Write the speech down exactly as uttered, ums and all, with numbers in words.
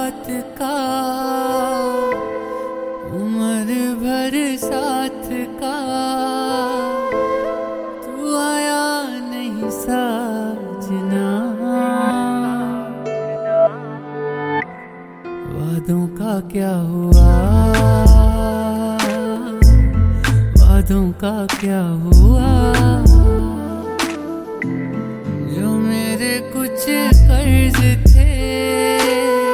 रात का, उम्र भर साथ का, तू आया नहीं साजना। वादों का क्या हुआ, वादों का क्या हुआ, जो मेरे कुछ कर्ज